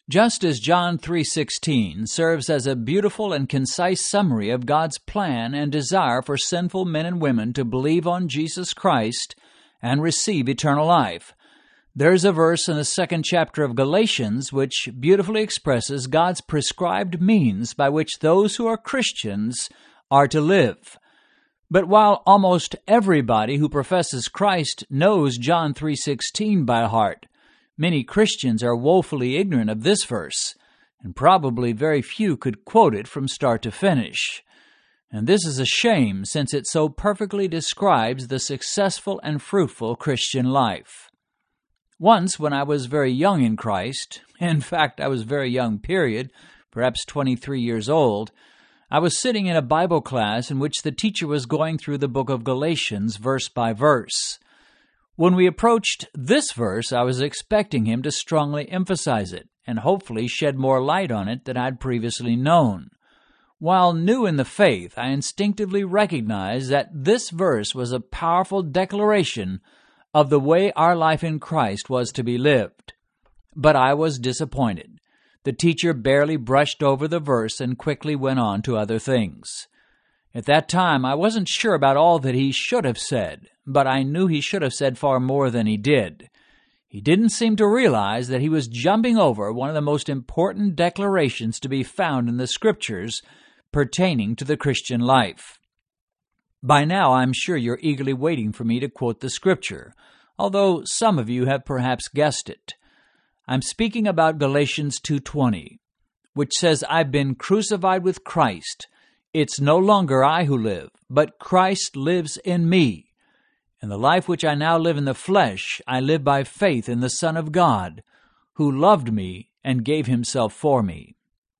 Just as John 3:16 serves as a beautiful and concise summary of God's plan and desire for sinful men and women to believe on Jesus Christ and receive eternal life, there's a verse in the 2nd chapter of Galatians which beautifully expresses God's prescribed means by which those who are Christians are to live. But while almost everybody who professes Christ knows John 3:16 by heart, many Christians are woefully ignorant of this verse, and probably very few could quote it from start to finish. And this is a shame, since it so perfectly describes the successful and fruitful Christian life. Once, when I was very young in Christ, in fact, I was very young, period, perhaps 23 years old, I was sitting in a Bible class in which the teacher was going through the book of Galatians verse by verse. When we approached this verse, I was expecting him to strongly emphasize it and hopefully shed more light on it than I'd previously known. While new in the faith, I instinctively recognized that this verse was a powerful declaration of the way our life in Christ was to be lived. But I was disappointed. The teacher barely brushed over the verse and quickly went on to other things. At that time, I wasn't sure about all that he should have said, but I knew he should have said far more than he did. He didn't seem to realize that he was jumping over one of the most important declarations to be found in the Scriptures pertaining to the Christian life. By now, I'm sure you're eagerly waiting for me to quote the Scripture, although some of you have perhaps guessed it. I'm speaking about Galatians 2:20, which says, "I've been crucified with Christ. It's no longer I who live, but Christ lives in me. And the life which I now live in the flesh, I live by faith in the Son of God, who loved me and gave himself for me."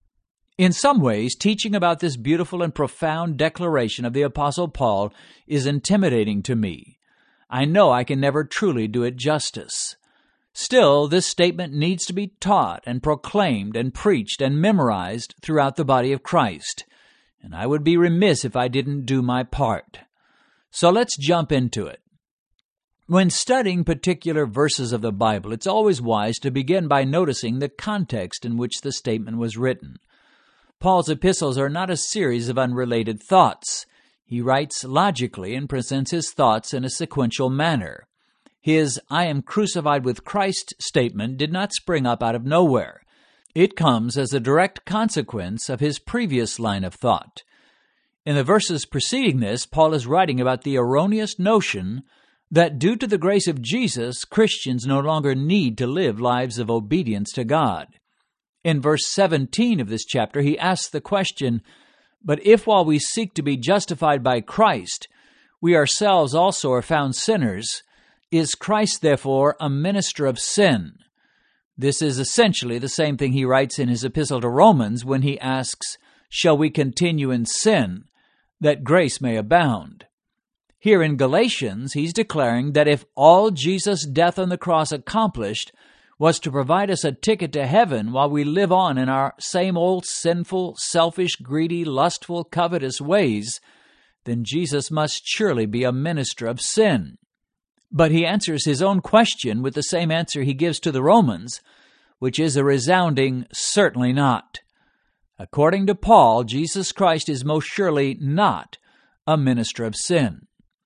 In some ways, teaching about this beautiful and profound declaration of the Apostle Paul is intimidating to me. I know I can never truly do it justice. Still, this statement needs to be taught and proclaimed and preached and memorized throughout the body of Christ, and I would be remiss if I didn't do my part. So let's jump into it. When studying particular verses of the Bible, it's always wise to begin by noticing the context in which the statement was written. Paul's epistles are not a series of unrelated thoughts. He writes logically and presents his thoughts in a sequential manner. His "I am crucified with Christ" statement did not spring up out of nowhere. It comes as a direct consequence of his previous line of thought. In the verses preceding this, Paul is writing about the erroneous notion that due to the grace of Jesus, Christians no longer need to live lives of obedience to God. In verse 17 of this chapter, he asks the question, "But if while we seek to be justified by Christ, we ourselves also are found sinners, is Christ therefore a minister of sin?" This is essentially the same thing he writes in his epistle to Romans when he asks, "Shall we continue in sin, that grace may abound?" Here in Galatians, he's declaring that if all Jesus' death on the cross accomplished was to provide us a ticket to heaven while we live on in our same old sinful, selfish, greedy, lustful, covetous ways, then Jesus must surely be a minister of sin. But he answers his own question with the same answer he gives to the Romans, which is a resounding "certainly not." According to Paul, Jesus Christ is most surely not a minister of sin.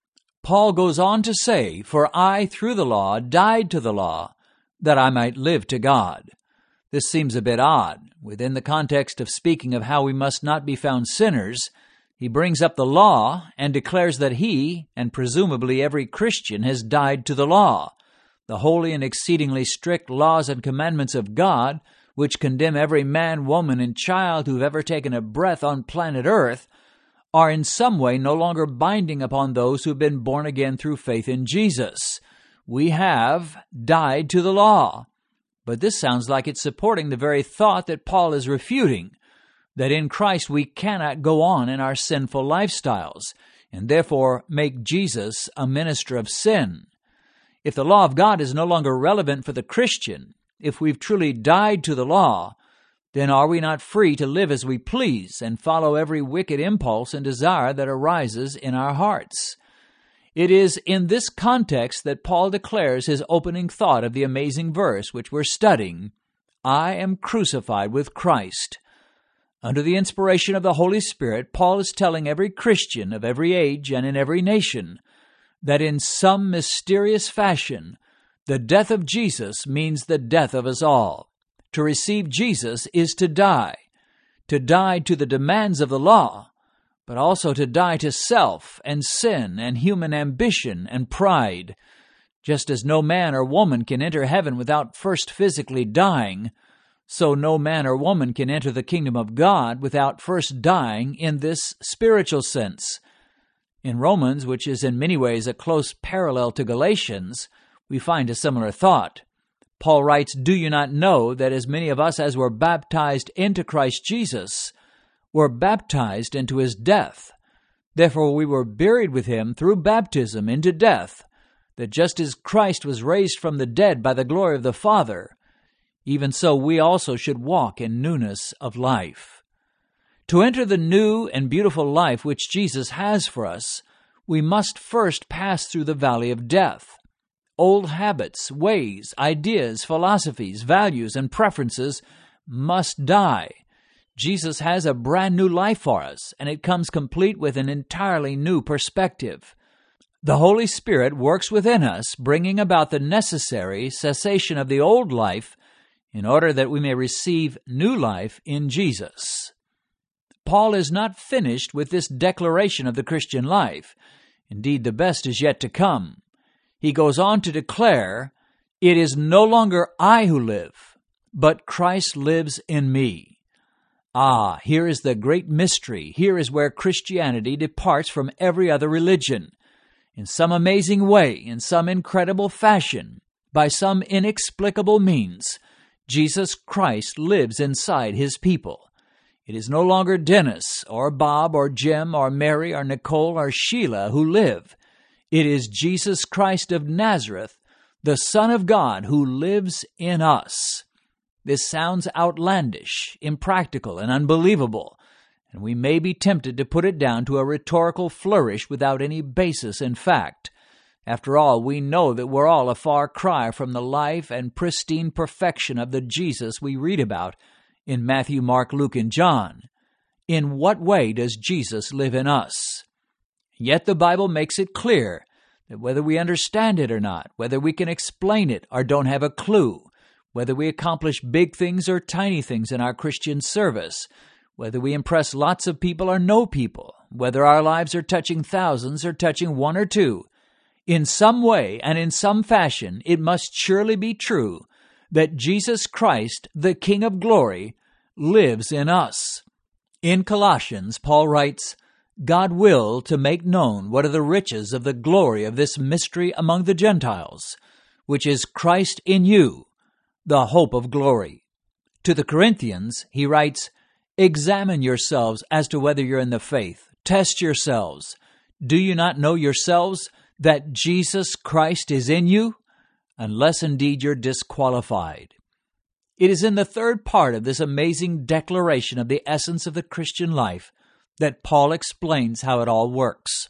Paul goes on to say, "For I, through the law, died to the law, that I might live to God." This seems a bit odd. Within the context of speaking of how we must not be found sinners, he brings up the law and declares that he, and presumably every Christian, has died to the law, the holy and exceedingly strict laws and commandments of God, which condemn every man, woman, and child who've ever taken a breath on planet Earth, are in some way no longer binding upon those who've been born again through faith in Jesus. We have died to the law. But this sounds like it's supporting the very thought that Paul is refuting, that in Christ we cannot go on in our sinful lifestyles, and therefore make Jesus a minister of sin. If the law of God is no longer relevant for the Christian, if we've truly died to the law, then are we not free to live as we please and follow every wicked impulse and desire that arises in our hearts? It is in this context that Paul declares his opening thought of the amazing verse which we're studying, I am crucified with Christ. Under the inspiration of the Holy Spirit, Paul is telling every Christian of every age and in every nation that in some mysterious fashion, the death of Jesus means the death of us all. To receive Jesus is to die to the demands of the law, but also to die to self and sin and human ambition and pride. Just as no man or woman can enter heaven without first physically dying, so no man or woman can enter the kingdom of God without first dying in this spiritual sense. In Romans, which is in many ways a close parallel to Galatians, we find a similar thought. Paul writes, "Do you not know that as many of us as were baptized into Christ Jesus were baptized into his death? Therefore we were buried with him through baptism into death, that just as Christ was raised from the dead by the glory of the Father, even so we also should walk in newness of life." To enter the new and beautiful life which Jesus has for us, we must first pass through the valley of death. Old habits, ways, ideas, philosophies, values, and preferences must die. Jesus has a brand new life for us, and it comes complete with an entirely new perspective. The Holy Spirit works within us, bringing about the necessary cessation of the old life in order that we may receive new life in Jesus. Paul is not finished with this declaration of the Christian life. Indeed, the best is yet to come. He goes on to declare, "It is no longer I who live, but Christ lives in me." Ah, here is the great mystery. Here is where Christianity departs from every other religion. In some amazing way, in some incredible fashion, by some inexplicable means, Jesus Christ lives inside his people. It is no longer Dennis or Bob or Jim or Mary or Nicole or Sheila who live. It is Jesus Christ of Nazareth, the Son of God, who lives in us. This sounds outlandish, impractical, and unbelievable, and we may be tempted to put it down to a rhetorical flourish without any basis in fact. After all, we know that we're all a far cry from the life and pristine perfection of the Jesus we read about in Matthew, Mark, Luke, and John. In what way does Jesus live in us? Yet the Bible makes it clear that whether we understand it or not, whether we can explain it or don't have a clue, whether we accomplish big things or tiny things in our Christian service, whether we impress lots of people or no people, whether our lives are touching thousands or touching one or two, in some way and in some fashion, it must surely be true that Jesus Christ, the King of glory, lives in us. In Colossians, Paul writes, "God willed to make known what are the riches of the glory of this mystery among the Gentiles, which is Christ in you, the hope of glory." To the Corinthians, he writes, "Examine yourselves as to whether you're in the faith. Test yourselves. Do you not know yourselves that Jesus Christ is in you? Unless indeed you're disqualified." It is in the third part of this amazing declaration of the essence of the Christian life that Paul explains how it all works.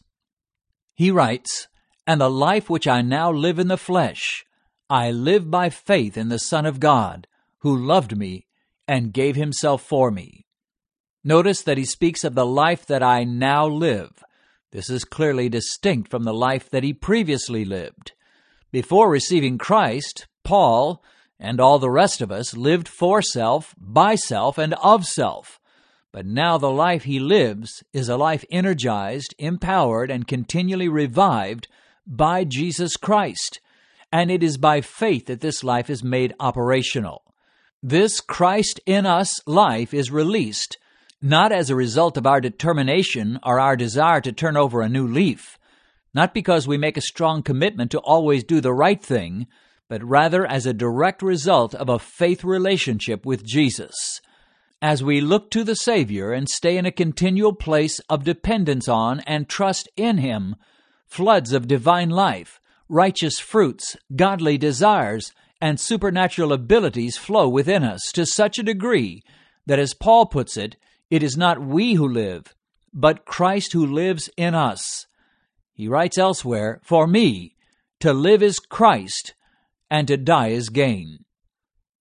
He writes, "And the life which I now live in the flesh, I live by faith in the Son of God, who loved me and gave himself for me." Notice that he speaks of the life that I now live. This is clearly distinct from the life that he previously lived. Before receiving Christ, Paul, and all the rest of us, lived for self, by self, and of self. But now the life he lives is a life energized, empowered, and continually revived by Jesus Christ. And it is by faith that this life is made operational. This Christ in us life is released, not as a result of our determination or our desire to turn over a new leaf, not because we make a strong commitment to always do the right thing, but rather as a direct result of a faith relationship with Jesus. As we look to the Savior and stay in a continual place of dependence on and trust in Him, floods of divine life, righteous fruits, godly desires, and supernatural abilities flow within us to such a degree that, as Paul puts it, it is not we who live, but Christ who lives in us. He writes elsewhere, "For me, to live is Christ, and to die is gain."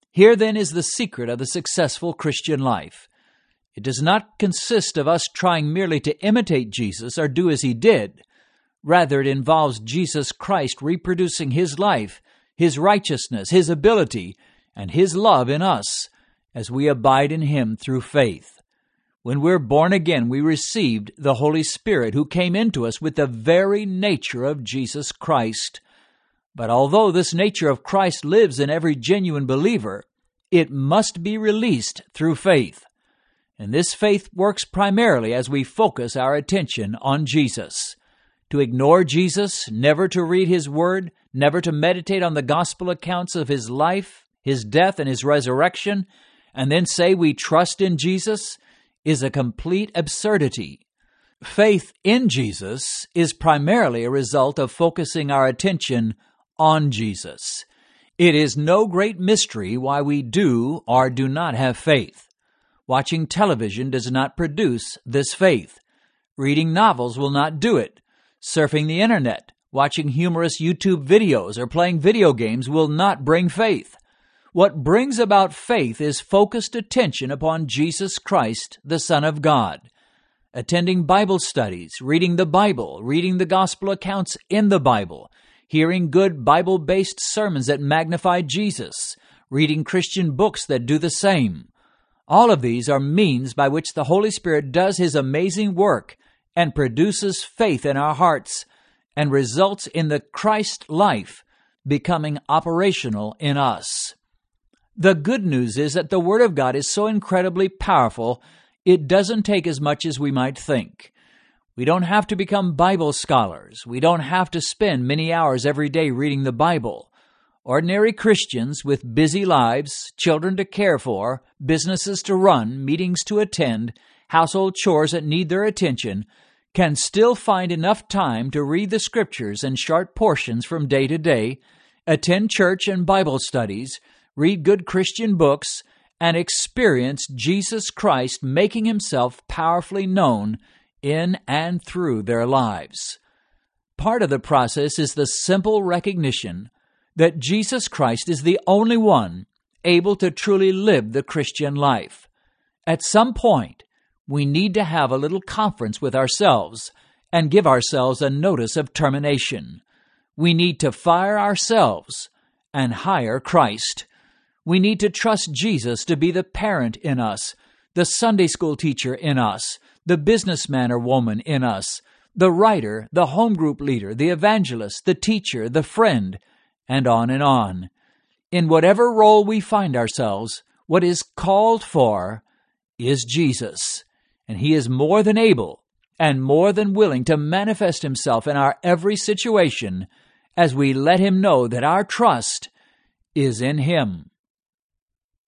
Here then is the secret of the successful Christian life. It does not consist of us trying merely to imitate Jesus or do as he did. Rather, it involves Jesus Christ reproducing his life, his righteousness, his ability, and his love in us as we abide in him through faith. When we're born again, we received the Holy Spirit who came into us with the very nature of Jesus Christ. But although this nature of Christ lives in every genuine believer, it must be released through faith. And this faith works primarily as we focus our attention on Jesus. To ignore Jesus, never to read his word, never to meditate on the gospel accounts of his life, his death, and his resurrection, and then say we trust in Jesus, is a complete absurdity. Faith in Jesus is primarily a result of focusing our attention on Jesus. It is no great mystery why we do or do not have faith. Watching television does not produce this faith. Reading novels will not do it. Surfing the internet, watching humorous YouTube videos, or playing video games will not bring faith. What brings about faith is focused attention upon Jesus Christ, the Son of God. Attending Bible studies, reading the Bible, reading the gospel accounts in the Bible, hearing good Bible-based sermons that magnify Jesus, reading Christian books that do the same. All of these are means by which the Holy Spirit does his amazing work and produces faith in our hearts and results in the Christ life becoming operational in us. The good news is that the Word of God is so incredibly powerful, it doesn't take as much as we might think. We don't have to become Bible scholars. We don't have to spend many hours every day reading the Bible. Ordinary Christians with busy lives, children to care for, businesses to run, meetings to attend, household chores that need their attention, can still find enough time to read the Scriptures in short portions from day to day, attend church and Bible studies, read good Christian books, and experience Jesus Christ making himself powerfully known in and through their lives. Part of the process is the simple recognition that Jesus Christ is the only one able to truly live the Christian life. At some point, we need to have a little conference with ourselves and give ourselves a notice of termination. We need to fire ourselves and hire Christ. We need to trust Jesus to be the parent in us, the Sunday school teacher in us, the businessman or woman in us, the writer, the home group leader, the evangelist, the teacher, the friend, and on and on. In whatever role we find ourselves, what is called for is Jesus, and he is more than able and more than willing to manifest himself in our every situation as we let him know that our trust is in him.